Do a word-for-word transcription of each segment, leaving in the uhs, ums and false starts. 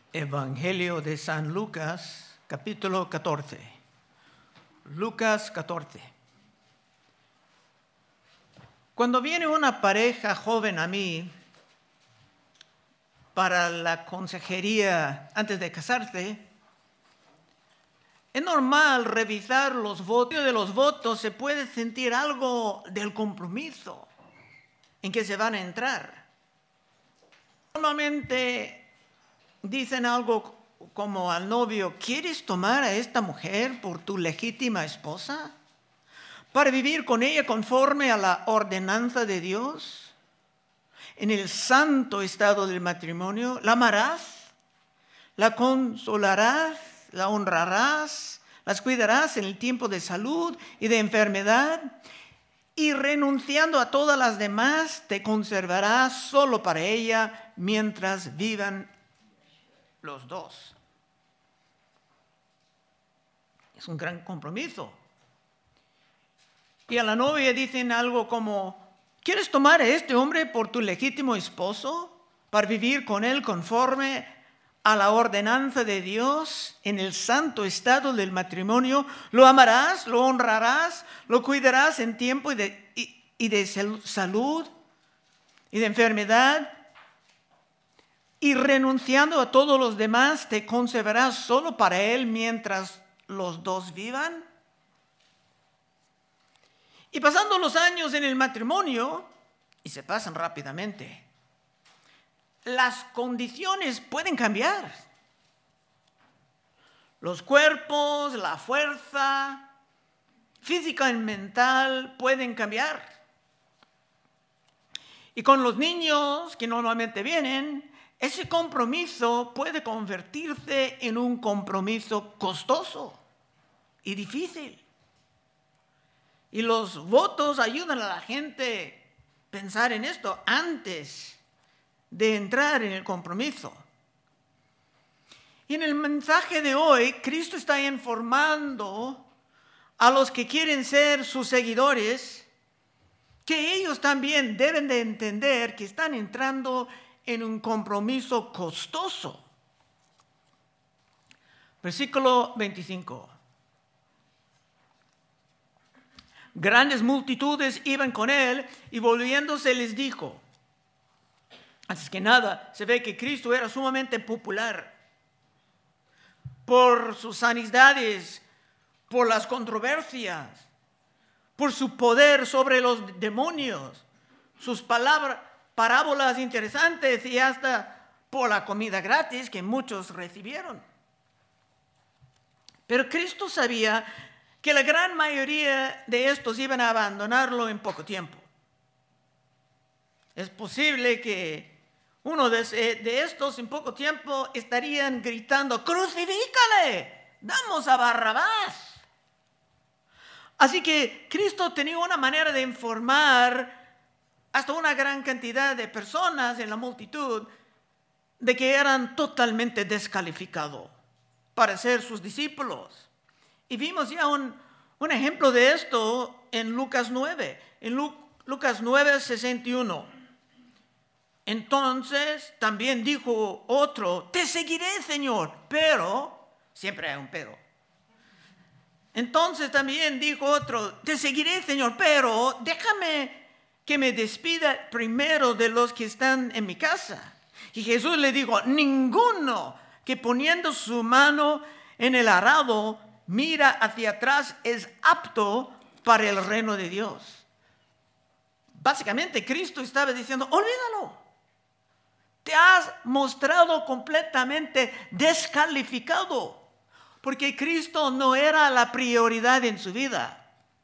Evangelio de San Lucas, capítulo catorce. Lucas catorce. Cuando viene una pareja joven a mí para la consejería antes de casarse, es normal revisar los votos. De los votos se puede sentir algo del compromiso en que se van a entrar. Normalmente dicen algo como al novio: ¿quieres tomar a esta mujer por tu legítima esposa para vivir con ella conforme a la ordenanza de Dios? En el santo estado del matrimonio, la amarás, la consolarás, la honrarás, las cuidarás en el tiempo de salud y de enfermedad, y renunciando a todas las demás, te conservarás solo para ella mientras vivan los dos. Es un gran compromiso. Y a la novia dicen algo como: ¿quieres tomar a este hombre por tu legítimo esposo para vivir con él conforme a la ordenanza de Dios en el santo estado del matrimonio? Lo amarás, lo honrarás, lo cuidarás en tiempo y de, y, y de salud y de enfermedad, y renunciando a todos los demás, te conservarás solo para él mientras los dos vivan. Y pasando los años en el matrimonio, y se pasan rápidamente, las condiciones pueden cambiar. Los cuerpos, la fuerza física y mental pueden cambiar. Y con los niños que normalmente vienen, ese compromiso puede convertirse en un compromiso costoso y difícil. Y los votos ayudan a la gente a pensar en esto antes de entrar en el compromiso. Y en el mensaje de hoy, Cristo está informando a los que quieren ser sus seguidores que ellos también deben de entender que están entrando en un compromiso costoso. Versículo veinticinco. Grandes multitudes iban con él, y volviéndose les dijo. Antes que nada, se ve que Cristo era sumamente popular por sus sanidades, por las controversias, por su poder sobre los demonios, sus palabras, parábolas interesantes, y hasta por la comida gratis que muchos recibieron. Pero Cristo sabía que la gran mayoría de estos iban a abandonarlo en poco tiempo. Es posible que uno de, de estos en poco tiempo estarían gritando: ¡crucifícale! ¡Damos a Barrabás! Así que Cristo tenía una manera de informar hasta una gran cantidad de personas en la multitud de que eran totalmente descalificados para ser sus discípulos. Y vimos ya un, un ejemplo de esto en Lucas nueve, en Lu, Lucas nueve, sesenta y uno. Entonces también dijo otro: te seguiré, Señor, pero, siempre hay un pero. Entonces también dijo otro: te seguiré, Señor, pero déjame que me despida primero de los que están en mi casa. Y Jesús le dijo: ninguno que poniendo su mano en el arado mira hacia atrás es apto para el reino de Dios. Básicamente Cristo estaba diciendo: olvídalo. Te has mostrado completamente descalificado, porque Cristo no era la prioridad en su vida.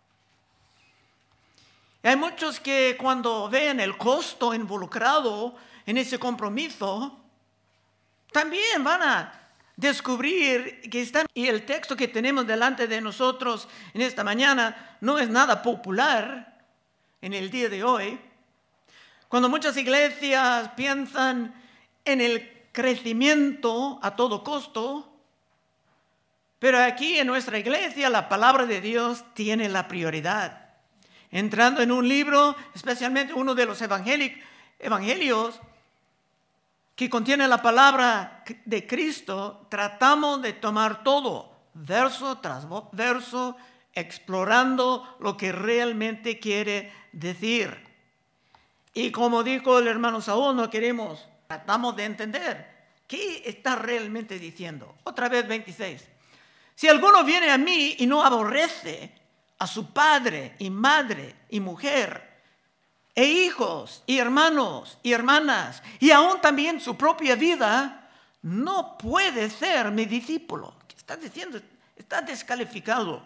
Y hay muchos que cuando ven el costo involucrado en ese compromiso, también van a descubrir que están, y el texto que tenemos delante de nosotros en esta mañana no es nada popular en el día de hoy. Cuando muchas iglesias piensan en el crecimiento a todo costo, pero aquí en nuestra iglesia la palabra de Dios tiene la prioridad. Entrando en un libro, especialmente uno de los evangelios, que contiene la palabra de Cristo, tratamos de tomar todo, verso tras verso, explorando lo que realmente quiere decir. Y como dijo el hermano Saúl, no queremos, tratamos de entender qué está realmente diciendo. Otra vez veintiséis. Si alguno viene a mí y no aborrece a su padre y madre y mujer, e hijos, y hermanos, y hermanas, y aún también su propia vida, no puede ser mi discípulo. ¿Qué está diciendo? Está descalificado.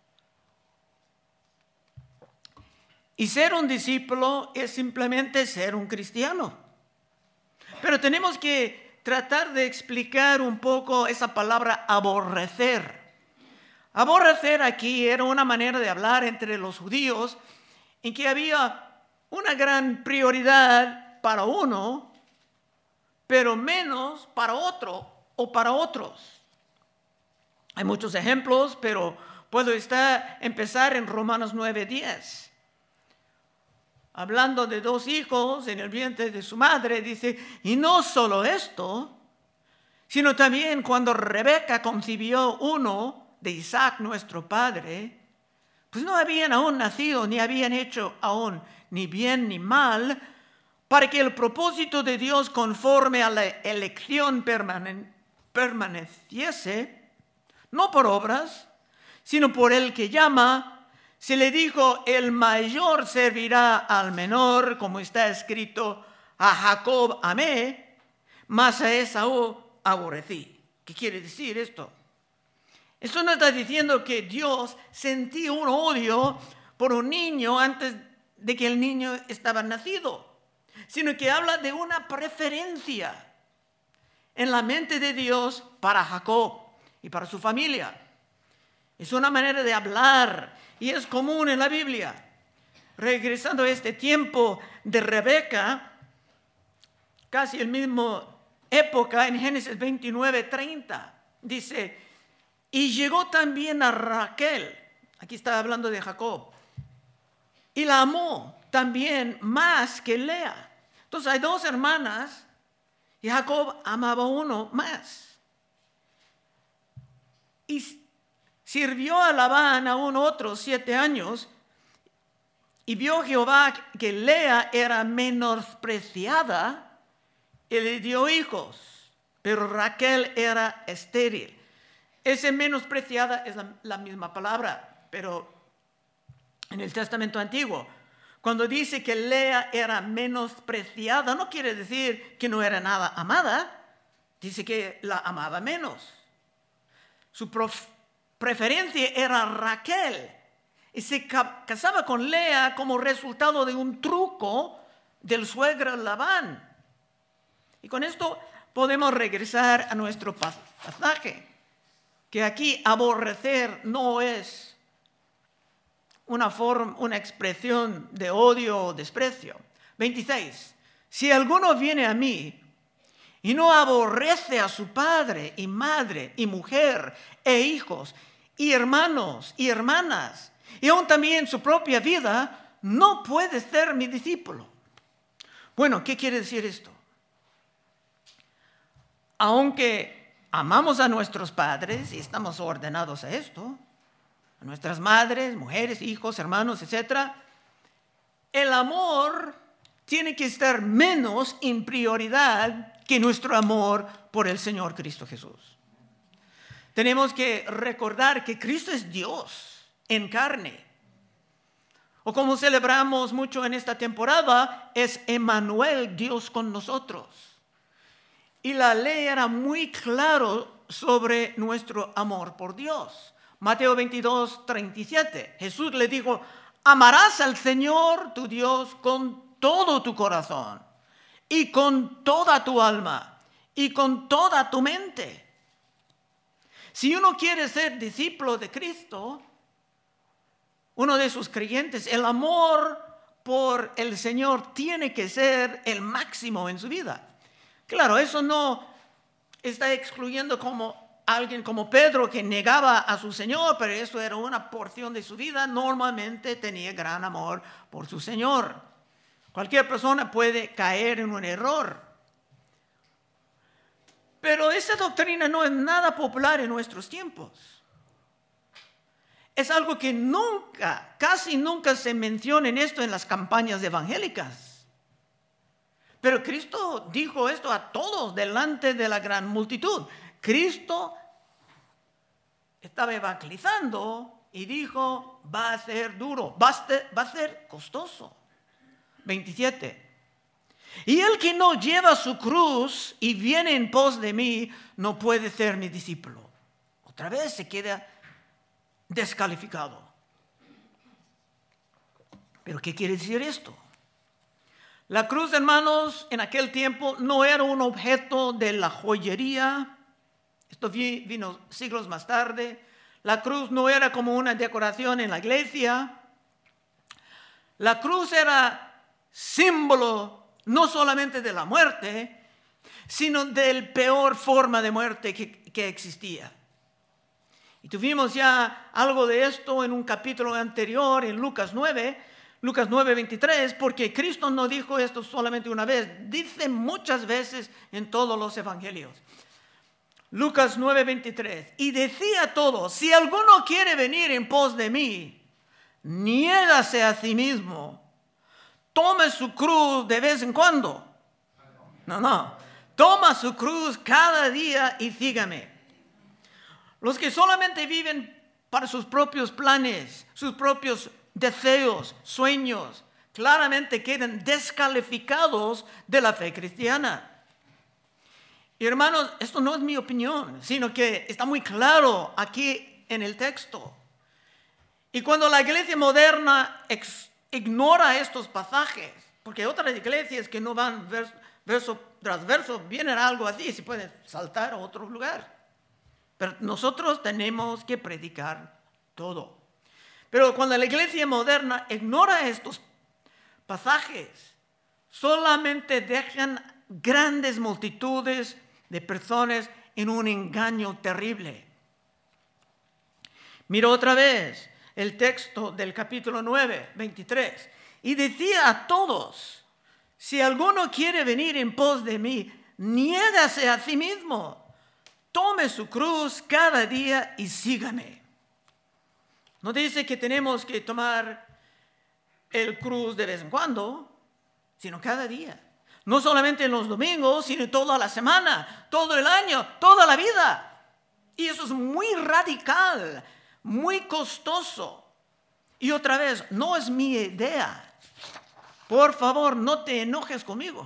Y ser un discípulo es simplemente ser un cristiano. Pero tenemos que tratar de explicar un poco esa palabra aborrecer. Aborrecer aquí era una manera de hablar entre los judíos en que había una gran prioridad para uno, pero menos para otro o para otros. Hay muchos ejemplos, pero puedo estar, empezar en Romanos nueve diez. Hablando de dos hijos en el vientre de su madre, dice, y no solo esto, sino también cuando Rebeca concibió uno de Isaac, nuestro padre, pues no habían aún nacido, ni habían hecho aún ni bien ni mal, para que el propósito de Dios conforme a la elección permane- permaneciese, no por obras, sino por el que llama. Se le dijo, el mayor servirá al menor, como está escrito, a Jacob amé, mas a Esaú aborrecí. ¿Qué quiere decir esto? Esto no está diciendo que Dios sentía un odio por un niño antes de que el niño estaba nacido, sino que habla de una preferencia en la mente de Dios para Jacob y para su familia. Es una manera de hablar y es común en la Biblia. Regresando a este tiempo de Rebeca, casi el mismo época, en Génesis veintinueve treinta, dice, y llegó también a Raquel, aquí está hablando de Jacob, y la amó también más que Lea. Entonces hay dos hermanas y Jacob amaba uno más. Y sirvió a Labán aún otros siete años, y vio Jehová que Lea era menospreciada y le dio hijos, pero Raquel era estéril. Ese menospreciada es la, la misma palabra, pero en el Testamento Antiguo, cuando dice que Lea era menospreciada, no quiere decir que no era nada amada, dice que la amaba menos. Su prof- preferencia era Raquel y se ca- casaba con Lea como resultado de un truco del suegro Labán. Y con esto podemos regresar a nuestro pasaje, que aquí aborrecer no es una forma, una expresión de odio o desprecio. veintiséis. Si alguno viene a mí y no aborrece a su padre y madre y mujer e hijos y hermanos y hermanas y aún también su propia vida, no puede ser mi discípulo. Bueno, ¿qué quiere decir esto? Aunque amamos a nuestros padres y estamos ordenados a esto, a nuestras madres, mujeres, hijos, hermanos, etcétera, el amor tiene que estar menos en prioridad que nuestro amor por el Señor Cristo Jesús. Tenemos que recordar que Cristo es Dios en carne. O como celebramos mucho en esta temporada, es Emmanuel, Dios con nosotros. Y la ley era muy claro sobre nuestro amor por Dios. Mateo veintidós, treinta y siete. Jesús le dijo, amarás al Señor tu Dios con todo tu corazón y con toda tu alma y con toda tu mente. Si uno quiere ser discípulo de Cristo, uno de sus creyentes, el amor por el Señor tiene que ser el máximo en su vida. Claro, eso no está excluyendo como alguien como Pedro que negaba a su Señor, pero eso era una porción de su vida. Normalmente tenía gran amor por su Señor. Cualquier persona puede caer en un error. esa doctrina no es nada popular en nuestros tiempos. Es algo que nunca, casi nunca se menciona en esto en las campañas evangélicas. Pero Cristo dijo esto a todos delante de la gran multitud. Cristo estaba evangelizando y dijo, va a ser duro, va a ser, va a ser costoso. veintisiete. Y el que no lleva su cruz y viene en pos de mí, no puede ser mi discípulo. Otra vez se queda descalificado. ¿Pero qué quiere decir esto? La cruz, hermanos, en aquel tiempo no era un objeto de la joyería. Esto vino siglos más tarde. La cruz no era como una decoración en la iglesia. La cruz era símbolo no solamente de la muerte, sino de la peor forma de muerte que, que existía. Y tuvimos ya algo de esto en un capítulo anterior, en Lucas nueve, Lucas nueve, veintitrés, porque Cristo no dijo esto solamente una vez, dice muchas veces en todos los evangelios. Lucas nueve, veintitrés, y decía a todos, si alguno quiere venir en pos de mí, niégase a sí mismo, tome su cruz de vez en cuando. No, no, toma su cruz cada día y sígame. Los que solamente viven para sus propios planes, sus propios deseos, sueños, claramente quedan descalificados de la fe cristiana. Y hermanos, esto no es mi opinión, sino que está muy claro aquí en el texto. Y cuando la iglesia moderna ex, ignora estos pasajes, porque otras iglesias que no van verso, verso tras verso, vienen algo así, se pueden saltar a otro lugar. Pero nosotros tenemos que predicar todo. Pero cuando la iglesia moderna ignora estos pasajes, solamente dejan grandes multitudes de personas en un engaño terrible. Mira otra vez el texto del capítulo nueve, veintitrés. Y decía a todos, si alguno quiere venir en pos de mí, niégase a sí mismo. Tome su cruz cada día y sígame. No dice que tenemos que tomar el cruz de vez en cuando, sino cada día. No solamente en los domingos, sino toda la semana, todo el año, toda la vida. Y eso es muy radical, muy costoso. Y otra vez, no es mi idea. Por favor, no te enojes conmigo.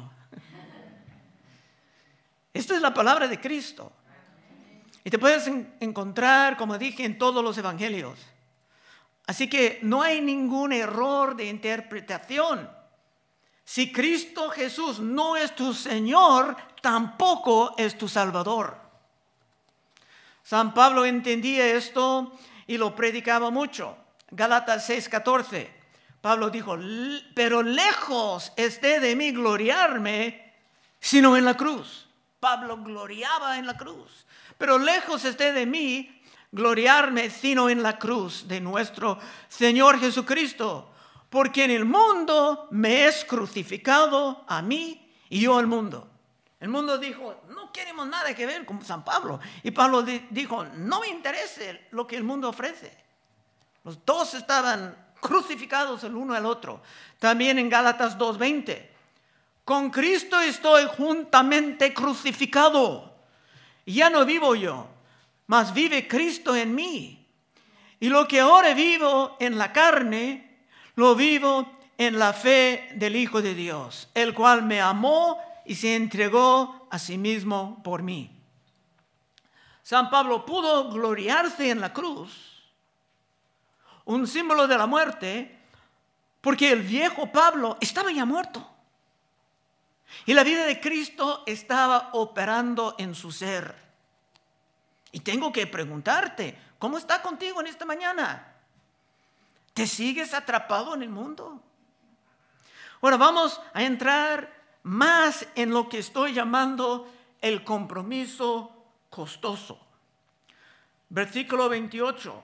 Esta es la palabra de Cristo. Y te puedes en- encontrar, como dije, en todos los evangelios. Así que no hay ningún error de interpretación. Si Cristo Jesús no es tu Señor, tampoco es tu Salvador. San Pablo entendía esto y lo predicaba mucho. Gálatas seis, catorce. Pablo dijo, pero lejos esté de mí gloriarme, sino en la cruz. Pablo gloriaba en la cruz. Pero lejos esté de mí gloriarme, sino en la cruz de nuestro Señor Jesucristo. Porque en el mundo me es crucificado a mí y yo al mundo. El mundo dijo, no queremos nada que ver con San Pablo. Y Pablo di- dijo, no me interesa lo que el mundo ofrece. Los dos estaban crucificados el uno al otro. También en Gálatas dos veinte. Con Cristo estoy juntamente crucificado. Ya no vivo yo, mas vive Cristo en mí. Y lo que ahora vivo en la carne, lo vivo en la fe del Hijo de Dios, el cual me amó y se entregó a sí mismo por mí. San Pablo pudo gloriarse en la cruz, un símbolo de la muerte, porque el viejo Pablo estaba ya muerto. Y la vida de Cristo estaba operando en su ser. Y tengo que preguntarte, ¿cómo está contigo en esta mañana? ¿Te sigues atrapado en el mundo? Ahora vamos a entrar más en lo que estoy llamando el compromiso costoso. Versículo veintiocho.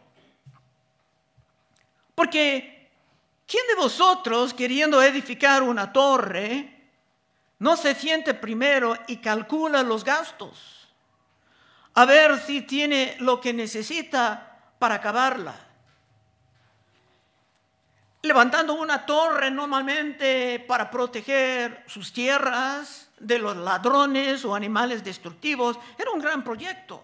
Porque ¿quién de vosotros, queriendo edificar una torre, no se siente primero y calcula los gastos, a ver si tiene lo que necesita para acabarla. Levantando una torre normalmente para proteger sus tierras de los ladrones o animales destructivos, era un gran proyecto.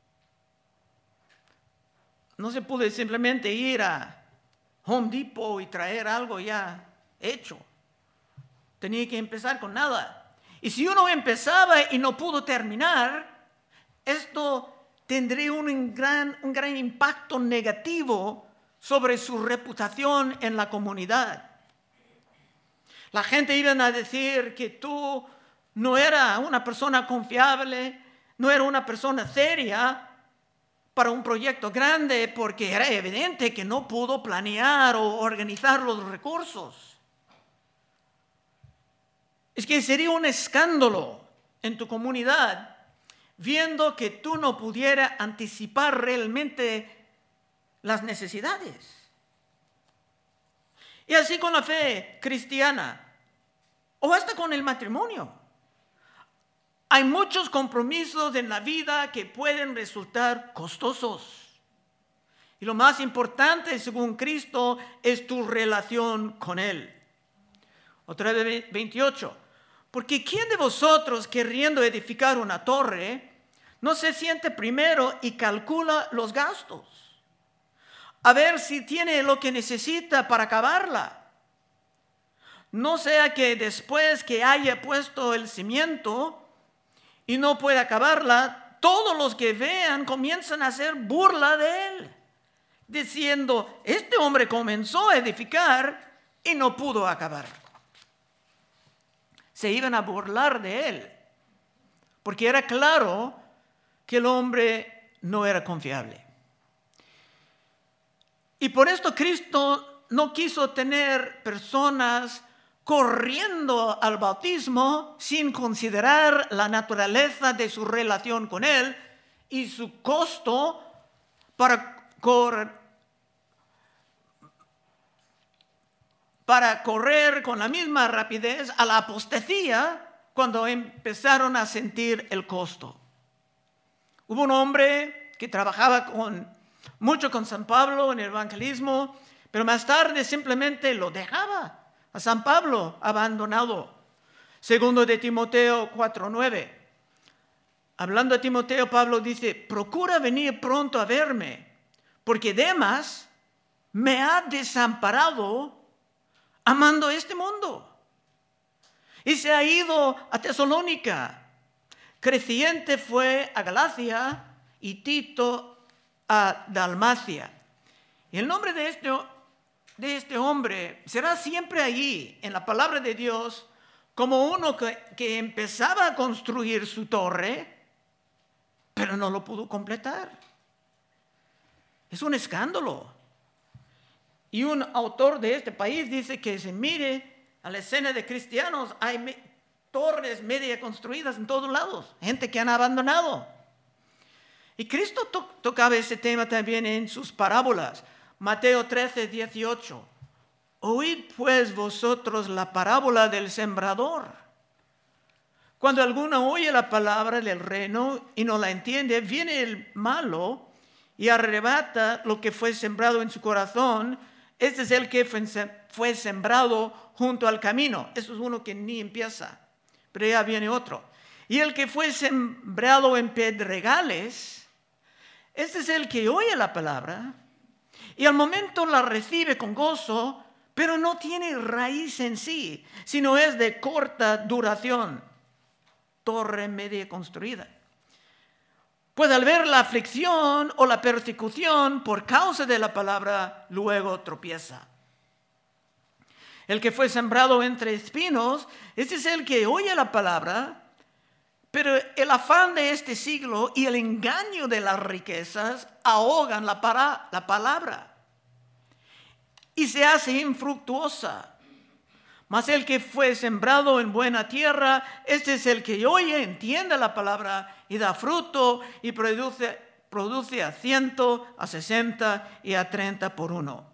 No se pudo simplemente ir a Home Depot y traer algo ya hecho. Tenía que empezar con nada. Y si uno empezaba y no pudo terminar, esto tendría un gran, un gran impacto negativo sobre su reputación en la comunidad. La gente iba a decir que tú no eras una persona confiable, no eras una persona seria para un proyecto grande, porque era evidente que no pudo planear o organizar los recursos. Es que sería un escándalo en tu comunidad viendo que tú no pudieras anticipar realmente las necesidades. Y así con la fe cristiana, o hasta con el matrimonio. Hay muchos compromisos en la vida que pueden resultar costosos. Y lo más importante, según Cristo, es tu relación con Él. Otra vez veintiocho. Porque ¿quién de vosotros, queriendo edificar una torre, no se siente primero y calcula los gastos, a ver si tiene lo que necesita para acabarla? No sea que después que haya puesto el cimiento y no pueda acabarla, todos los que vean comienzan a hacer burla de él, diciendo, este hombre comenzó a edificar y no pudo acabar. Se iban a burlar de él, porque era claro que el hombre no era confiable. Y por esto Cristo no quiso tener personas corriendo al bautismo sin considerar la naturaleza de su relación con Él y su costo para correr, para correr con la misma rapidez a la apostasía cuando empezaron a sentir el costo. Hubo un hombre que trabajaba con, mucho con San Pablo en el evangelismo, pero más tarde simplemente lo dejaba a San Pablo abandonado. Segundo de Timoteo cuatro nueve. Hablando a Timoteo, Pablo dice, procura venir pronto a verme, porque Demas me ha desamparado amando este mundo. Y se ha ido a Tesalónica. Creciente fue a Galacia y Tito a Dalmacia. Y el nombre de este, de este hombre será siempre allí, en la palabra de Dios, como uno que, que empezaba a construir su torre, pero no lo pudo completar. Es un escándalo. Y un autor de este país dice que se mire a la escena de cristianos, hay me, torres media construidas en todos lados, gente que han abandonado. Y Cristo to- tocaba ese tema también en sus parábolas. Mateo trece dieciocho. Oíd pues vosotros la parábola del sembrador. Cuando alguno oye la palabra del reino y no la entiende, viene el malo y arrebata lo que fue sembrado en su corazón. Este es el que fue sembrado junto al camino. Eso es uno que ni empieza, pero ya viene otro. Y el que fue sembrado en pedregales, este es el que oye la palabra y al momento la recibe con gozo, pero no tiene raíz en sí, sino es de corta duración. Torre media construida. Pues al ver la aflicción o la persecución por causa de la palabra, luego tropieza. El que fue sembrado entre espinos, este es el que oye la palabra, pero el afán de este siglo y el engaño de las riquezas ahogan la, para, la palabra y se hace infructuosa. Mas el que fue sembrado en buena tierra, este es el que oye, entiende la palabra y da fruto y produce, produce a ciento, a sesenta y a treinta por uno.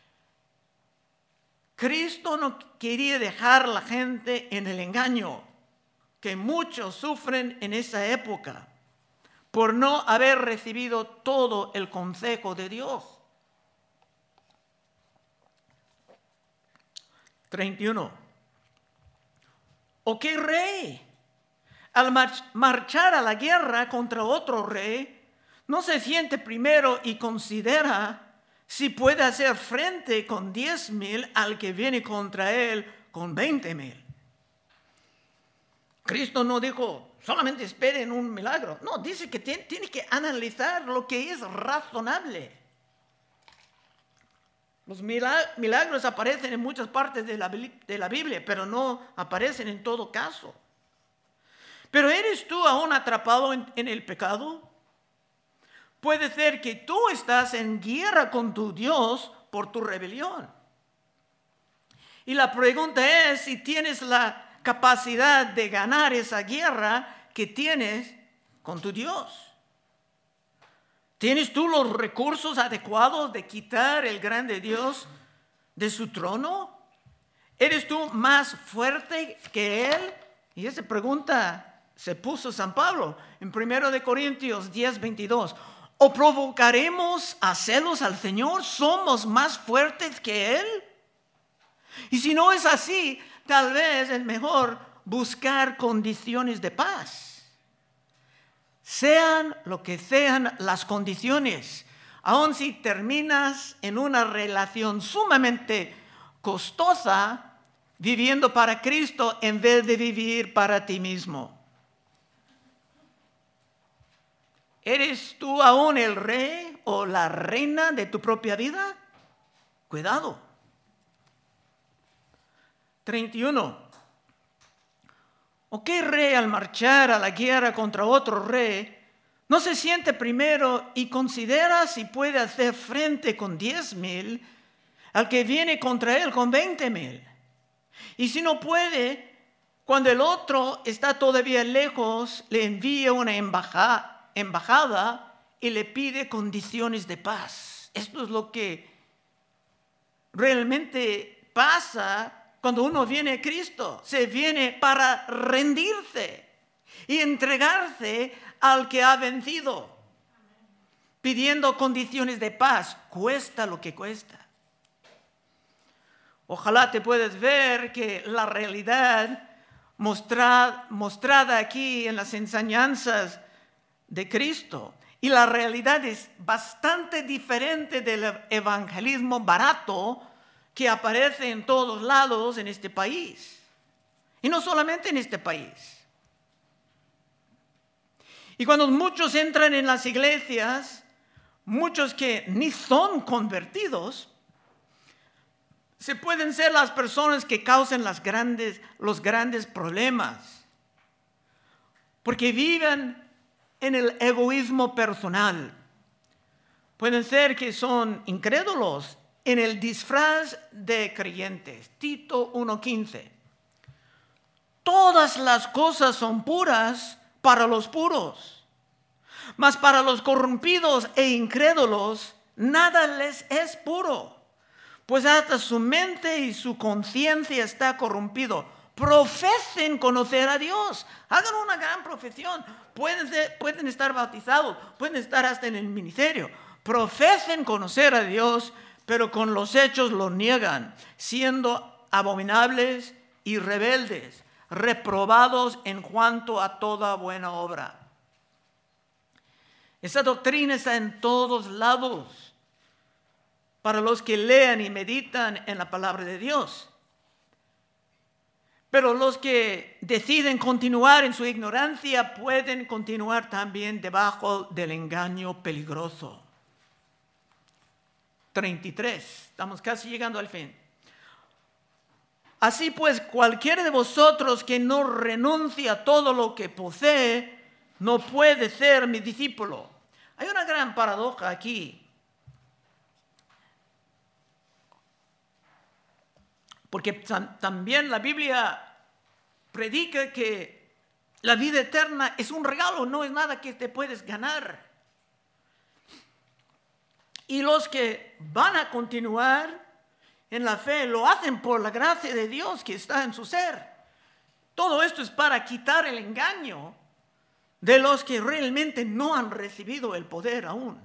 Cristo no quería dejar a la gente en el engaño que muchos sufren en esa época. por no haber recibido todo el consejo de Dios. treinta y uno. ¿O qué rey, al marchar a la guerra contra otro rey, no se siente primero y considera si puede hacer frente con diez mil al que viene contra él con veinte mil? Cristo no dijo, solamente esperen un milagro. No, dice que tiene, tiene que analizar lo que es razonable. Los milagros aparecen en muchas partes de la, de la Biblia, pero no aparecen en todo caso. Pero ¿eres tú aún atrapado en, en el pecado? Puede ser que tú estás en guerra con tu Dios por tu rebelión. Y la pregunta es si tienes la capacidad de ganar esa guerra que tienes con tu Dios. ¿Tienes tú los recursos adecuados de quitar el grande Dios de su trono? ¿Eres tú más fuerte que Él? Y esa pregunta se puso San Pablo en primero de Corintios diez, veintidós. ¿O provocaremos a celos al Señor? ¿Somos más fuertes que Él? Y si no es así, tal vez es mejor buscar condiciones de paz. Sean lo que sean las condiciones, aun si terminas en una relación sumamente costosa, viviendo para Cristo en vez de vivir para ti mismo. ¿Eres tú aún el rey o la reina de tu propia vida? Cuidado. treinta y uno. ¿O qué rey al marchar a la guerra contra otro rey no se siente primero y considera si puede hacer frente con diez mil al que viene contra él con veinte mil? Y si no puede, cuando el otro está todavía lejos, le envía una embajada, embajada y le pide condiciones de paz. Esto es lo que realmente pasa. Cuando uno viene a Cristo, se viene para rendirse y entregarse al que ha vencido, pidiendo condiciones de paz, cuesta lo que cuesta. Ojalá te puedas ver que la realidad mostrada, mostrada aquí en las enseñanzas de Cristo, y la realidad es bastante diferente del evangelismo barato que aparece en todos lados en este país. Y no solamente en este país. Y cuando muchos entran en las iglesias, muchos que ni son convertidos, se pueden ser las personas que causan las grandes, los grandes problemas. Porque viven en el egoísmo personal. Pueden ser que son incrédulos en el disfraz de creyentes. Tito uno quince. Todas las cosas son puras para los puros, mas para los corrompidos e incrédulos nada les es puro, pues hasta su mente y su conciencia está corrompido. Profesen conocer a Dios, hagan una gran profesión, pueden, ser, pueden estar bautizados, pueden estar hasta en el ministerio, profesen conocer a Dios, pero con los hechos lo niegan, siendo abominables y rebeldes, reprobados en cuanto a toda buena obra. Esa doctrina está en todos lados para los que lean y meditan en la palabra de Dios. Pero los que deciden continuar en su ignorancia pueden continuar también debajo del engaño peligroso. treinta y tres. Estamos casi llegando al fin. Así pues, cualquiera de vosotros que no renuncie a todo lo que posee, no puede ser mi discípulo. Hay una gran paradoja aquí. Porque también la Biblia predica que la vida eterna es un regalo, no es nada que te puedes ganar. Y los que van a continuar en la fe lo hacen por la gracia de Dios que está en su ser. Todo esto es para quitar el engaño de los que realmente no han recibido el poder aún.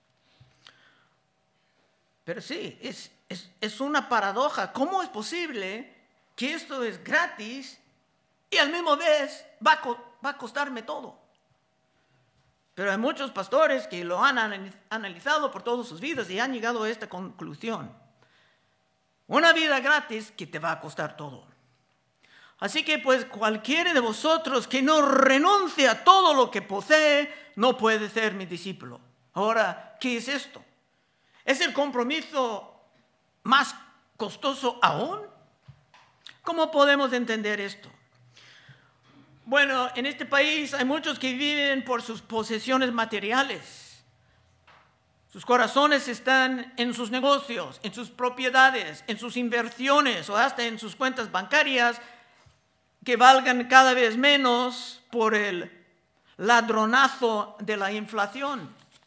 Pero sí, es, es, es una paradoja. ¿Cómo es posible que esto es gratis y al mismo vez va a, va a costarme todo? Pero hay muchos pastores que lo han analizado por todas sus vidas y han llegado a esta conclusión. Una vida gratis que te va a costar todo. Así que pues cualquiera de vosotros que no renuncie a todo lo que posee, no puede ser mi discípulo. Ahora, ¿qué es esto? ¿Es el compromiso más costoso aún? ¿Cómo podemos entender esto? Bueno, en este país hay muchos que viven por sus posesiones materiales. Sus corazones están en sus negocios, en sus propiedades, en sus inversiones o hasta en sus cuentas bancarias que valgan cada vez menos por el ladronazo de la inflación.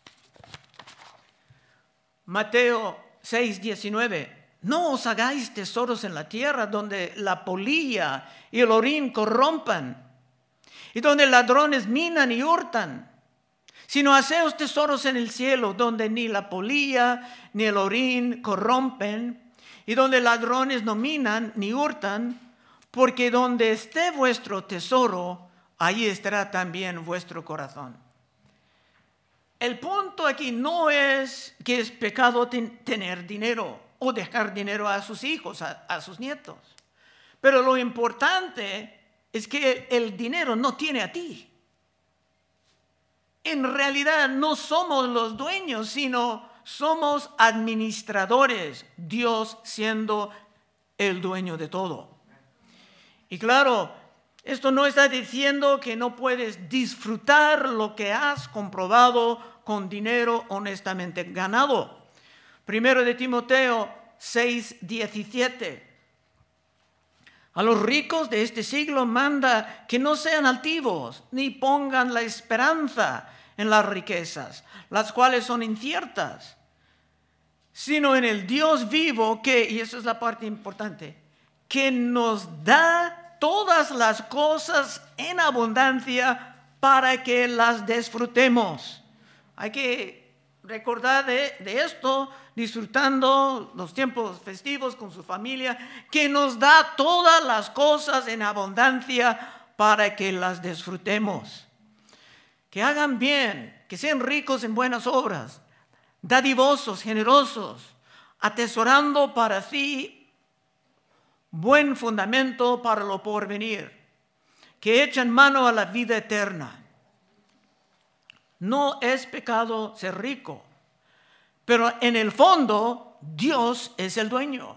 Mateo seis, diecinueve. No os hagáis tesoros en la tierra donde la polilla y el orín corrompan y donde ladrones minan y hurtan, sino haceos tesoros en el cielo donde ni la polilla ni el orín corrompen y donde ladrones no minan ni hurtan, porque donde esté vuestro tesoro, allí estará también vuestro corazón. El punto aquí no es que es pecado ten- tener dinero o dejar dinero a sus hijos, a, a sus nietos. Pero lo importante es que el dinero no tiene a ti. En realidad no somos los dueños, sino somos administradores, Dios siendo el dueño de todo. Y claro, esto no está diciendo que no puedes disfrutar lo que has comprobado con dinero honestamente ganado. Primero de Timoteo seis, diecisiete. A los ricos de este siglo manda que no sean altivos, ni pongan la esperanza en las riquezas, las cuales son inciertas, sino en el Dios vivo que, y esa es la parte importante, que nos da todas las cosas en abundancia para que las disfrutemos. Hay que recordar de, de esto, disfrutando los tiempos festivos con su familia, que nos da todas las cosas en abundancia para que las disfrutemos. Que hagan bien, que sean ricos en buenas obras, dadivosos, generosos, atesorando para sí buen fundamento para lo porvenir, que echan mano a la vida eterna. No es pecado ser rico, pero en el fondo Dios es el dueño.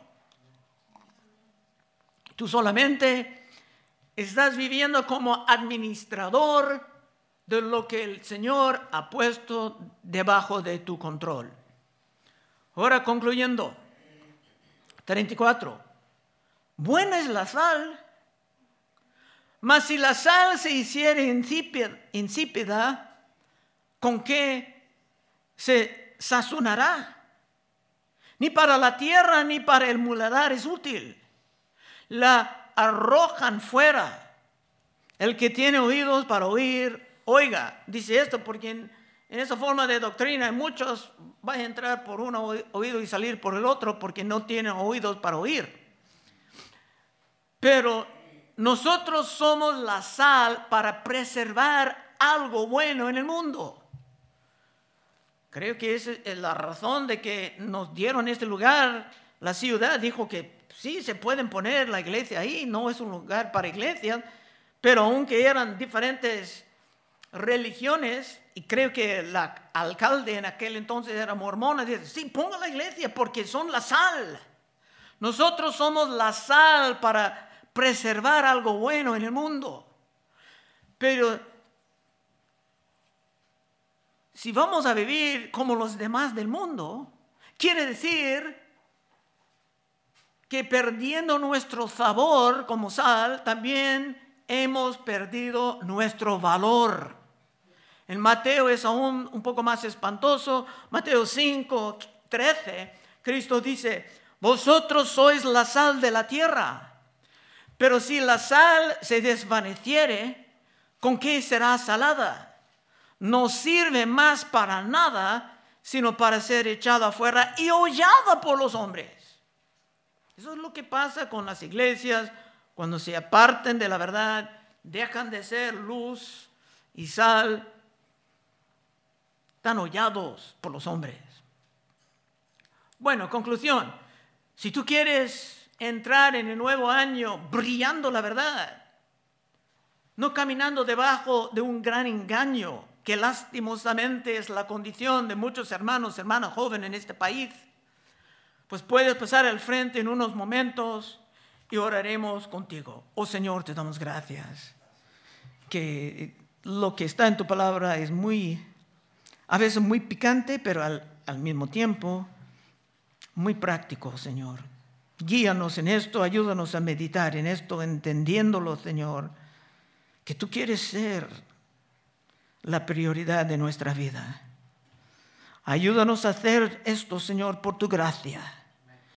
Tú solamente estás viviendo como administrador de lo que el Señor ha puesto debajo de tu control. Ahora concluyendo, treinta y cuatro. Buena es la sal, mas si la sal se hiciere insípida, insípida, ¿con qué se sazonará? Ni para la tierra ni para el muladar es útil. La arrojan fuera. El que tiene oídos para oír, oiga. Dice esto porque en, en esa forma de doctrina muchos van a entrar por un oído y salir por el otro porque no tienen oídos para oír. Pero nosotros somos la sal para preservar algo bueno en el mundo. Creo que esa es la razón de que nos dieron este lugar. La ciudad dijo que sí, se pueden poner la iglesia ahí, no es un lugar para iglesias, pero aunque eran diferentes religiones, y creo que el alcalde en aquel entonces era mormona, dice, sí, ponga la iglesia porque son la sal. Nosotros somos la sal para preservar algo bueno en el mundo. Pero si vamos a vivir como los demás del mundo, quiere decir que perdiendo nuestro sabor como sal, también hemos perdido nuestro valor. En Mateo es aún un poco más espantoso. Mateo cinco, trece, Cristo dice, vosotros sois la sal de la tierra. Pero si la sal se desvaneciere, ¿con qué será salada? no sirve más para nada, sino para ser echada afuera y hollada por los hombres. Eso es lo que pasa con las iglesias cuando se aparten de la verdad, dejan de ser luz y sal, están hollados por los hombres. Bueno, conclusión. Si tú quieres entrar en el nuevo año brillando la verdad, no caminando debajo de un gran engaño, que lastimosamente es la condición de muchos hermanos, hermanas jóvenes en este país, pues puedes pasar al frente en unos momentos y oraremos contigo. Oh Señor, te damos gracias, que lo que está en tu palabra es muy, a veces muy picante, pero al, al mismo tiempo muy práctico, Señor. Guíanos en esto, ayúdanos a meditar en esto, entendiéndolo, Señor, que tú quieres ser la prioridad de nuestra vida. Ayúdanos a hacer esto, Señor, por tu gracia.